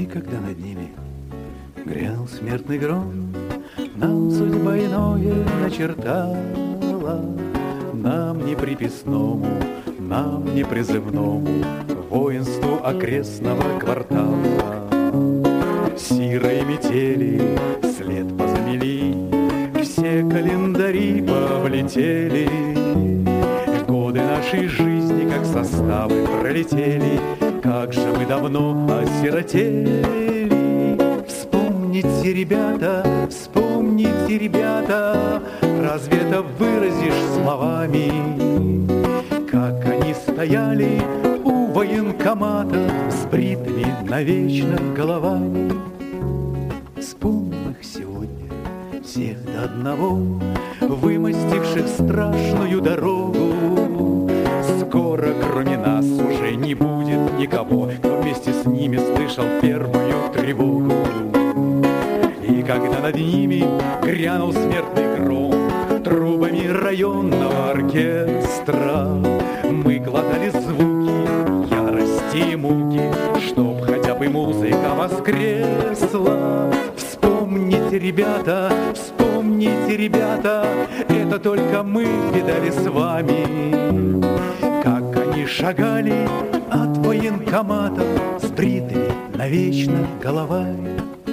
И когда над ними грянул смертный гром, нам судьба иное начертала, нам не приписному, нам не призывному воинству окрестного квартала. Сирой метели след позамели, все календари повлетели, годы нашей жизни, как составы, пролетели. Как же мы давно осиротели. Вспомните, ребята, разве это выразишь словами? Как они стояли у военкомата с бритыми навечно головами. Вспомним их сегодня, всех до одного, вымостивших страшную дорогу. Скоро кроме нас уже не будет никого, кто вместе с ними слышал первую тревогу. И когда над ними грянул смертный гром трубами районного оркестра, мы глотали звуки ярости и муки, чтоб хотя бы музыка воскресла. Вспомните, ребята, это только мы видали с вами, как они шагали от военкомата с бритыми навечно головами.